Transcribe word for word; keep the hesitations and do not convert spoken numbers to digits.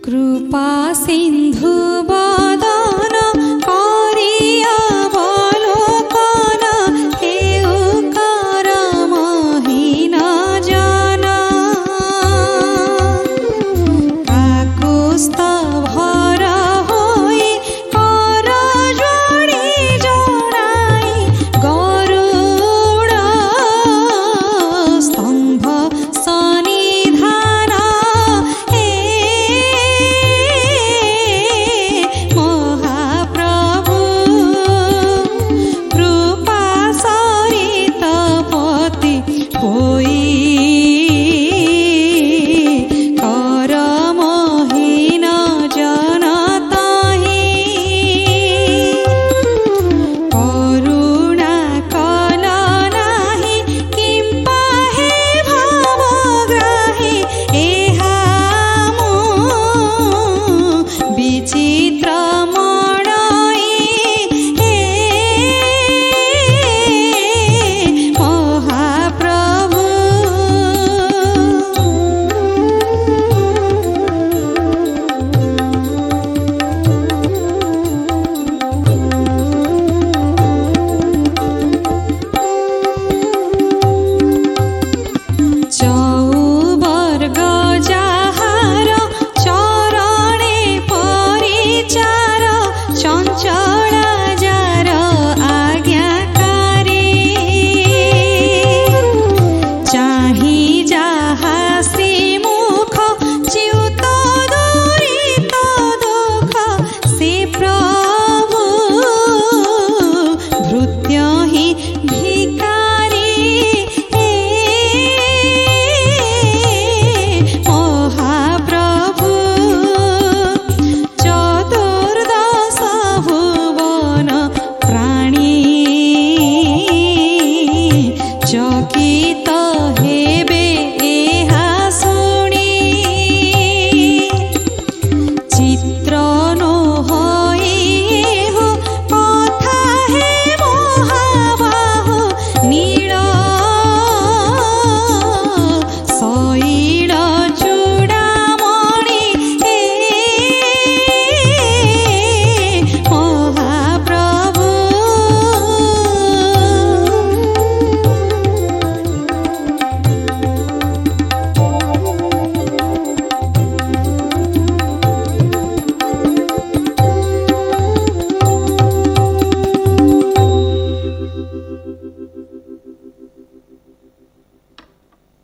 कृपा सिंधु बदन करिया बलोकन हेउ करमहीन जन काकुस्थ भर होई कर जोड़ी जोड़ाई गरुड़ स्तंभ सनिधान हे महाप्रभु कृपा सरित पति होई करमहीन जन ताहि करुणा कल नाही किंपा हे भावग्राही एहा मो विचित्र मणई हे महाप्रभु चौवर्ग जाहार चरणे परिचार चंचल जार आज्ञाकारी चाहि जाहा श्रीमुख च्युत दुरित दुख से प्रभु भृत्यहि भिकारी महाप्रभु चतुर्दश भुवन प्राणी चकित हेबे एहा शुणी चित्र नो होई हो कथा हे महाबाहु नील शैल चूड़ामणि हे महाप्रभु